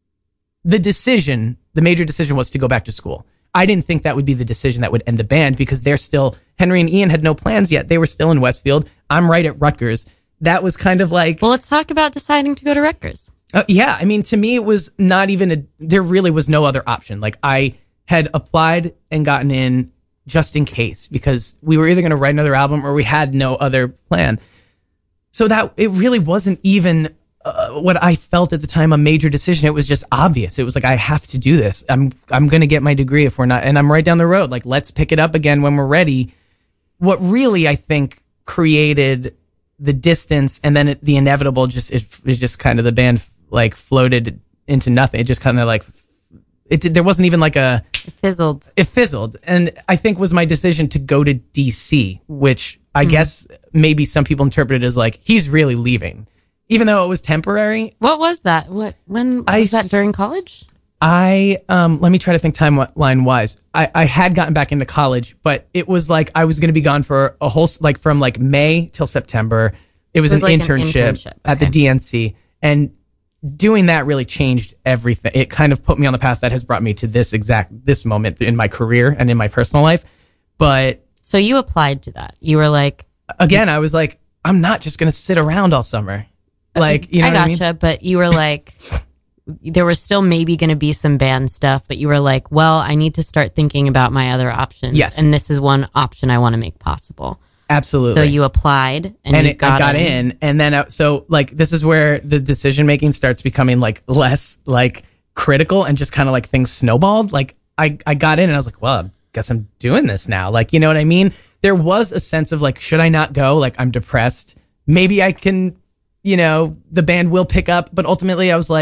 the major decision was to go back to school. I didn't think that would be the decision that would end the band, because Henry and Ian had no plans yet. They were still in Westfield. I'm right at Rutgers. That was kind of like... Well, let's talk about deciding to go to Rutgers. Yeah. I mean, to me, it was not even there really was no other option. Like, I had applied and gotten in just in case, because we were either going to write another album or we had no other plan. So that it really wasn't even what I felt at the time a major decision. It was just obvious. It was like, I have to do this. I'm going to get my degree if we're not, and I'm right down the road. Like, let's pick it up again when we're ready. What really, I think, created the distance and then the inevitable it just kind of, the band floated into nothing. It just kind of there wasn't even it fizzled. And I think was my decision to go to DC, which I guess maybe some people interpret it as he's really leaving, even though it was temporary. What was that? When was that, during college? Let me try to think timeline wise. I had gotten back into college, but it was I was going to be gone for a whole, from May till September. It was an internship at the DNC. And doing that really changed everything. It kind of put me on the path that has brought me to this moment in my career and in my personal life. But so you applied to that. You were like, again, I was like, I'm not just going to sit around all summer. I gotcha. But you were like, there was still maybe going to be some band stuff, but you were like, well, I need to start thinking about my other options. Yes. And this is one option I want to make possible. Absolutely. So you applied and I got in. And then, this is where the decision making starts becoming less critical and just kind of things snowballed. I got in and I was like, well, I guess I'm doing this now. You know what I mean? There was a sense of should I not go? I'm depressed. Maybe I can, the band will pick up. But ultimately I was like,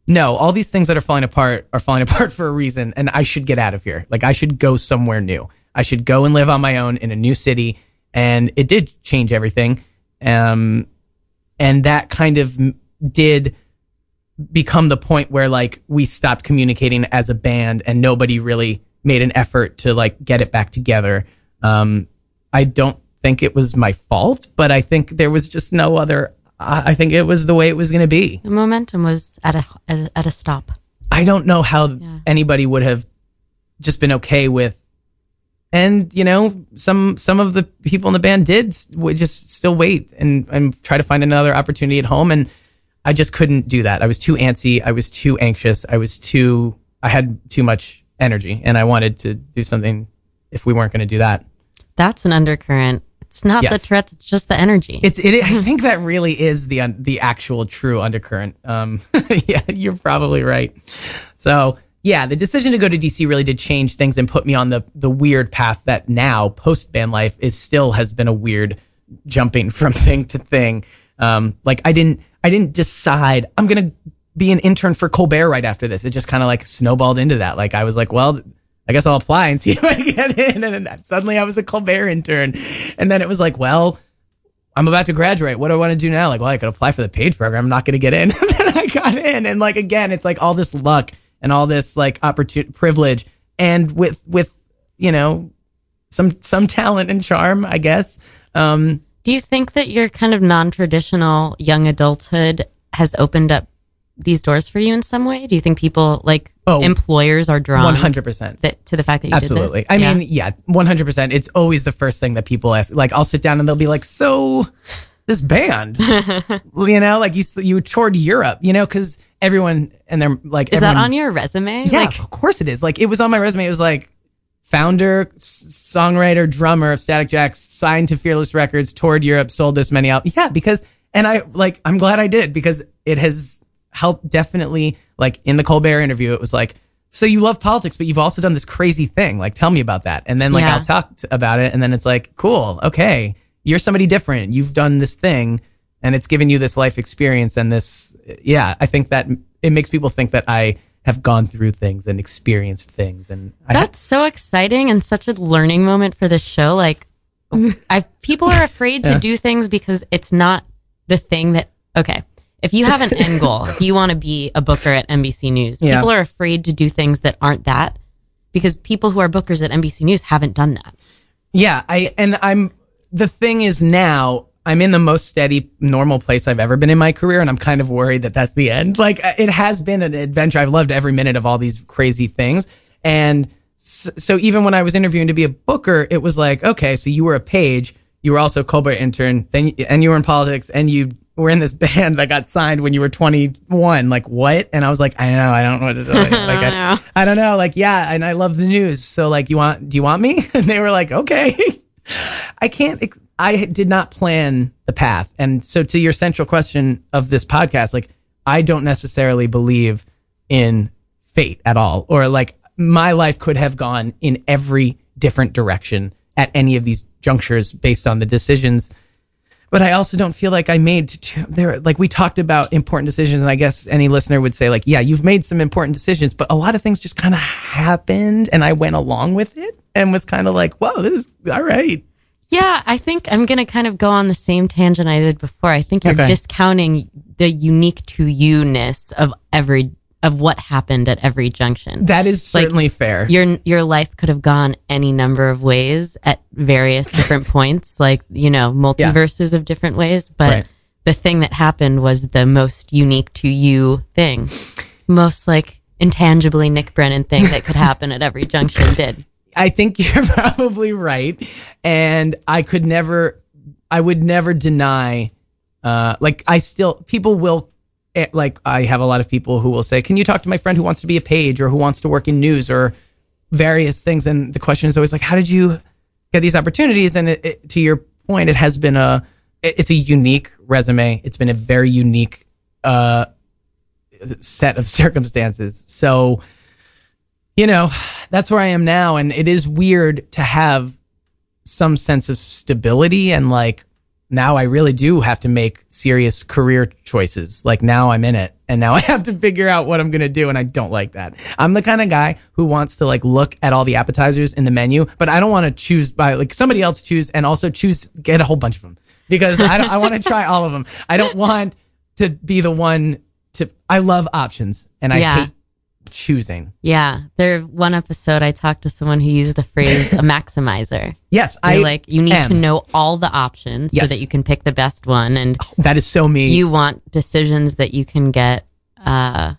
no, all these things that are falling apart for a reason, and I should get out of here. Like, I should go somewhere new. I should go and live on my own in a new city. And it did change everything. And that kind of did become the point where, like, we stopped communicating as a band and nobody really made an effort to, like, get it back together. I don't think it was my fault, but I think there was just no other. I think it was the way it was going to be. The momentum was at a stop. I don't know how anybody would have just been okay with. And, you know, some of the people in the band would just still wait and try to find another opportunity at home. And I just couldn't do that. I was too antsy. I was too anxious. I had too much energy, and I wanted to do something if we weren't going to do that. That's an undercurrent. It's not the Tourette's, it's just the energy. I think that really is the actual true undercurrent. Yeah, you're probably right. So, yeah, the decision to go to DC really did change things and put me on the weird path that now, post-band life, has been a weird jumping from thing to thing. Like, I didn't decide I'm going to be an intern for Colbert right after this. It just kind of like snowballed into that. Like, I was like, well, I guess I'll apply and see if I get in. And then suddenly I was a Colbert intern. And then it was like, well, I'm about to graduate. What do I want to do now? Like, well, I could apply for the Page program. I'm not going to get in. And then I got in. And like, again, it's like all this luck and all this like opportunity, privilege, and with, you know, some talent and charm, I guess. Do you think that your kind of non-traditional young adulthood has opened up these doors for you in some way? Do you think people like employers are drawn 100% to the fact that you absolutely did this? I mean, yeah, 100%. It's always the first thing that people ask. Like, I'll sit down and they'll be like, so this band, you know, like you toured Europe, you know, because everyone, and they're like, is that on your resume? Yeah, like, of course it is. Like, it was on my resume. It was like founder, songwriter, drummer of Static Jacks, signed to Fearless Records, toured Europe, sold this many albums. Yeah, because, and I'm glad I did, because it has helped definitely. Like, in the Colbert interview, it was like, so you love politics, but you've also done this crazy thing. Like, tell me about that. And then like, I'll talk about it. And then it's like, cool. Okay. You're somebody different. You've done this thing and it's given you this life experience and this. Yeah. I think that it makes people think that I have gone through things and experienced things. And that's so exciting and such a learning moment for this show. Like, people are afraid to do things because it's not the thing that, okay. If you have an end goal, if you want to be a booker at NBC News, people are afraid to do things that aren't that, because people who are bookers at NBC News haven't done that. Yeah, the thing is now I'm in the most steady, normal place I've ever been in my career, and I'm kind of worried that that's the end. Like, it has been an adventure. I've loved every minute of all these crazy things. And so even when I was interviewing to be a booker, it was like, okay, so you were a Page, you were also a Colbert intern, and you were in politics, and you were in this band that got signed when you were 21. Like, what? And I was like, I know, I don't know what to do. Like, I don't know. Like, yeah, and I love the news. So like, do you want me? And they were like, okay. I did not plan the path. And so to your central question of this podcast, like, I don't necessarily believe in fate at all, or like my life could have gone in every different direction at any of these junctures based on the decisions. But I also don't feel like I made there. Like, we talked about important decisions, and I guess any listener would say like, yeah, you've made some important decisions, but a lot of things just kind of happened and I went along with it and was kind of like, whoa, this is all right. Yeah, I think I'm going to kind of go on the same tangent I did before. I think you're discounting the unique to you-ness of what happened at every junction. That is certainly fair. Your life could have gone any number of ways at various different points, like, you know, multiverses of different ways. But the thing that happened was the most unique to you thing. Most like intangibly Nick Brennan thing that could happen at every junction did. I think you're probably right. And I would never deny, people will, like, I have a lot of people who will say, can you talk to my friend who wants to be a Page or who wants to work in news or various things? And the question is always like, how did you get these opportunities? And to your point, it has been it's a unique resume. It's been a very unique set of circumstances. So, you know, that's where I am now. And it is weird to have some sense of stability and like now I really do have to make serious career choices. Like now I'm in it and now I have to figure out what I'm going to do. And I don't like that. I'm the kind of guy who wants to like look at all the appetizers in the menu, but I don't want to choose by like somebody else choose and also get a whole bunch of them because I want to try all of them. I don't want to be the one I love options and I hate choosing. Yeah. One episode I talked to someone who used the phrase a maximizer. Yes. You need to know all the options so that you can pick the best one. And that is so me. You want decisions that you can get, that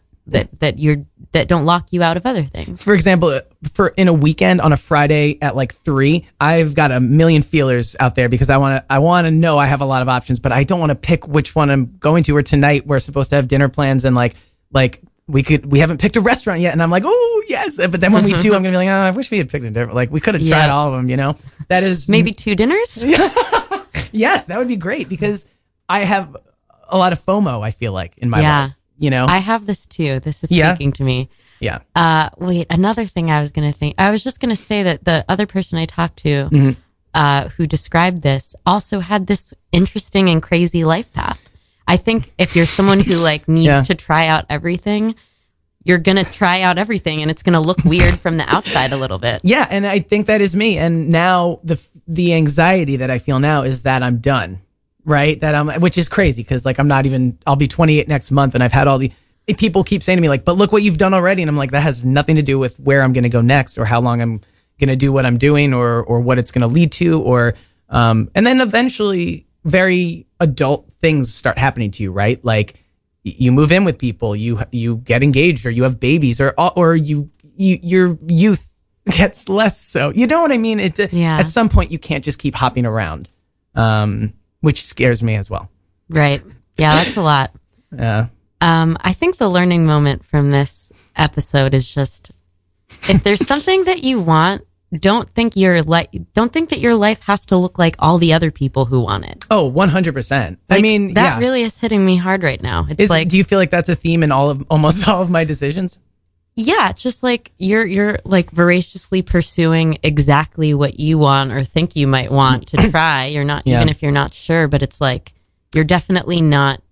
don't lock you out of other things. For example, in a weekend on a Friday at like 3, I've got a million feelers out there because I want to know I have a lot of options, but I don't want to pick which one I'm going to. Or tonight we're supposed to have dinner plans and like we haven't picked a restaurant yet, and I'm like, oh yes, but then when we do, I'm gonna be like, oh, I wish we had picked a different. Like we could have tried all of them, That is maybe 2 dinners. Yes, that would be great because I have a lot of FOMO. I feel like in my life, I have this too. This is speaking to me. Yeah. Wait, another thing I was just gonna say that the other person I talked to, who described this, also had this interesting and crazy life path. I think if you're someone who like needs to try out everything, you're going to try out everything and it's going to look weird from the outside a little bit. Yeah. And I think that is me. And now the anxiety that I feel now is that I'm done, right? Which is crazy because like I'll be 28 next month and I've had people keep saying to me like, but look what you've done already. And I'm like, that has nothing to do with where I'm going to go next or how long I'm going to do what I'm doing or what it's going to lead to and then eventually very adult things start happening to you, right? Like you move in with people, you get engaged or you have babies or your youth gets less so. You know what I mean? At some point you can't just keep hopping around, which scares me as well. Right. Yeah, that's a lot. Yeah. I think the learning moment from this episode is just if there's something that you want, don't think that your life has to look like all the other people who want it. Oh, 100%. I mean, that really is hitting me hard right now. Do you feel like that's a theme in almost all of my decisions? Yeah, just like you're like voraciously pursuing exactly what you want or think you might want to try. You're not even if you're not sure, but it's like you're definitely not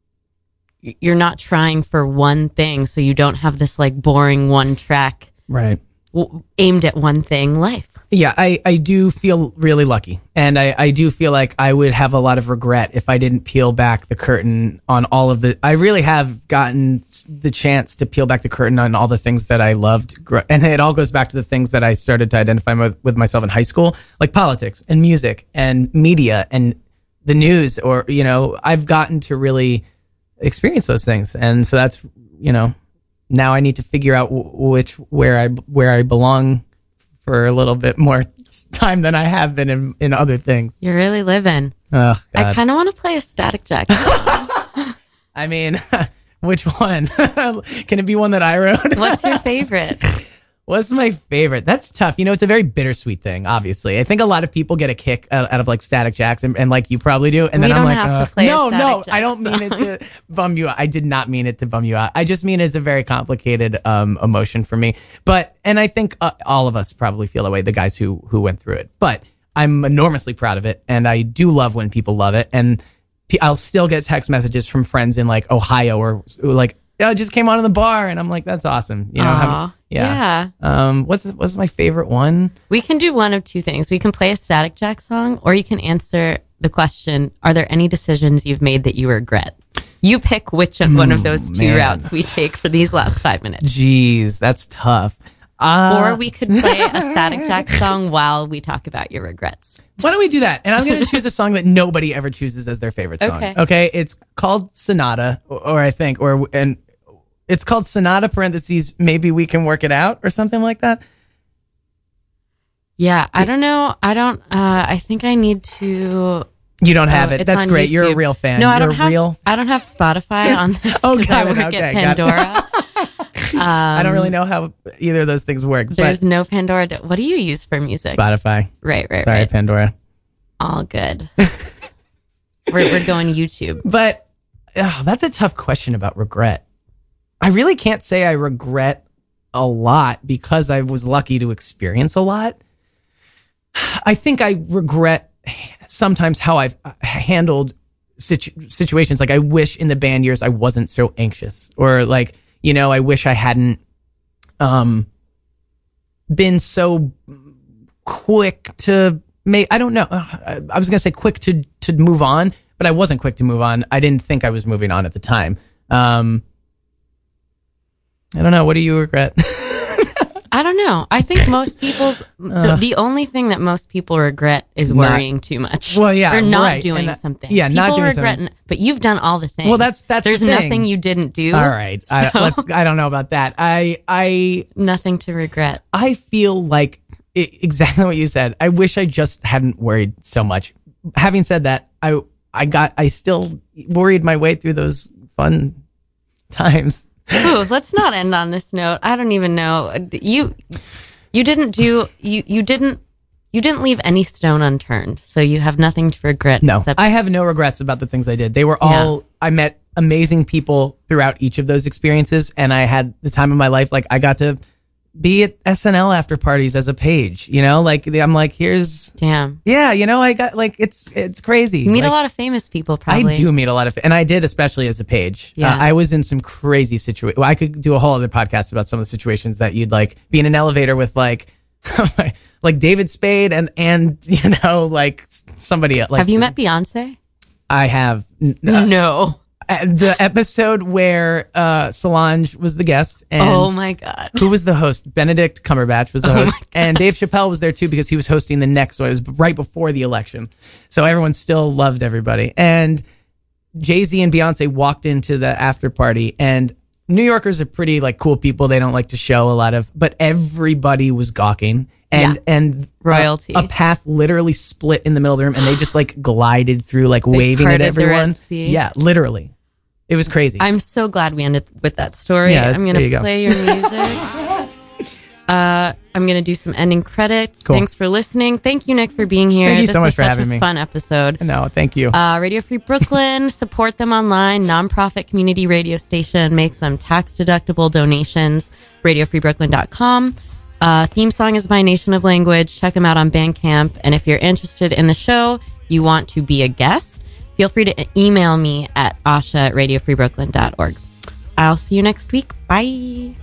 trying for one thing, so you don't have this like boring one track. Right. Aimed at one thing, life. Yeah, I do feel really lucky. And I do feel like I would have a lot of regret if I didn't peel back the curtain on all of I really have gotten the chance to peel back the curtain on all the things that I loved. And it all goes back to the things that I started to identify with myself in high school, like politics and music and media and the news I've gotten to really experience those things. And so that's, now I need to figure out where I belong for a little bit more time than I have been in other things. You're really living. Oh, God. I kind of want to play a Static Jack song. I mean, which one? Can it be one that I wrote? What's your favorite? What's my favorite? That's tough. It's a very bittersweet thing, obviously. I think a lot of people get a kick out of like Static Jacks and like you probably do. And then I'm like, no, I don't mean it to bum you out. I did not mean it to bum you out. I just mean it's a very complicated emotion for me. And I think all of us probably feel that way, the guys who went through it. But I'm enormously proud of it. And I do love when people love it. And I'll still get text messages from friends in like Ohio or like, I just came on in the bar, and I'm like, that's awesome. Yeah. What's my favorite one? We can do one of two things. We can play a Static Jack song, or you can answer the question, are there any decisions you've made that you regret? You pick which one of those two routes we take for these last 5 minutes. Jeez, that's tough. Or we could play a Static Jack song while we talk about your regrets. Why don't we do that? And I'm going to choose a song that nobody ever chooses as their favorite song. Okay? It's called Sonata, and it's called Sonata parentheses, maybe we can work it out or something like that. Yeah, I don't know. I think I need to. You don't have it. That's great. YouTube. You're a real fan. No, I don't have Spotify on this. Oh, got I work at Pandora. I don't really know how either of those things work. There's no Pandora. What do you use for music? Spotify. Right. Sorry, Pandora. All good. we're going YouTube. But that's a tough question about regret. I really can't say I regret a lot because I was lucky to experience a lot. I think I regret sometimes how I've handled situations. Like I wish in the band years I wasn't so anxious, or like, you know, I wish I hadn't been so quick to make, I don't know. I was going to say quick to move on, but I wasn't quick to move on. I didn't think I was moving on at the time. I don't know. What do you regret? I don't know. I think most people's the only thing that most people regret is worrying too much. Well, yeah, or not right. doing And, something. yeah, people not doing regret, something. But you've done all the things. Well, that's there's the thing. nothing you didn't do. All right, So, I don't know about that. I nothing to regret. I feel like exactly what you said. I wish I just hadn't worried so much. Having said that, I still worried my way through those fun times. Ooh, let's not end on this note. I don't even know. You didn't leave any stone unturned, so you have nothing to regret. No, I have no regrets about the things I did. They were all, I met amazing people throughout each of those experiences, and I had the time of my life. Like I got to be at SNL after parties as a page, you know, like I'm like, here's, damn. Yeah. You know, I got like, it's crazy. You meet like, a lot of famous people, probably. I do meet a lot of, and I did, especially as a page. Yeah. I was in some crazy situations. Well, I could do a whole other podcast about some of the situations that you'd like be in an elevator with like, like David Spade and, you know, like somebody else. Like, have you met Beyonce? I have. No. The episode where Solange was the guest, and oh my god, who was the host? Benedict Cumberbatch was the host, and Dave Chappelle was there too because he was hosting the next one. It was right before the election, so everyone still loved everybody. And Jay-Z and Beyonce walked into the after party, and New Yorkers are pretty like cool people. They don't like to show a lot of, but everybody was gawking. And royalty. A path literally split in the middle of the room, and they just like glided through, like waving at everyone. Yeah, literally, it was crazy. I'm so glad we ended with that story. Yeah, I'm going to play your music. I'm going to do some ending credits. Cool. Thanks for listening. Thank you, Nick, for being here. Thank you this so much was for such having a me. Fun episode. No, thank you. Radio Free Brooklyn, support them online. Nonprofit community radio station. Make some tax deductible donations. RadioFreeBrooklyn.com. Theme song is by Nation of Language. Check them out on Bandcamp. And if you're interested in the show, you want to be a guest, feel free to email me at asha@radiofreebrooklyn.org. I'll see you next week. Bye.